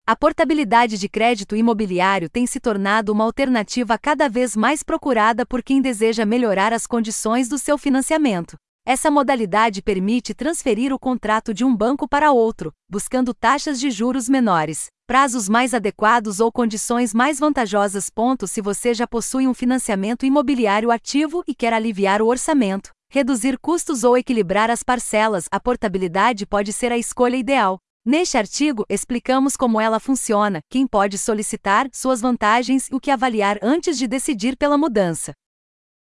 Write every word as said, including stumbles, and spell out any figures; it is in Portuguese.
A portabilidade de crédito imobiliário tem se tornado uma alternativa cada vez mais procurada por quem deseja melhorar as condições do seu financiamento. Essa modalidade permite transferir o contrato de um banco para outro, buscando taxas de juros menores, prazos mais adequados ou condições mais vantajosas. Se você já possui um financiamento imobiliário ativo e quer aliviar o orçamento, reduzir custos ou equilibrar as parcelas, a portabilidade pode ser a escolha ideal. Neste artigo, explicamos como ela funciona, quem pode solicitar, suas vantagens e o que avaliar antes de decidir pela mudança.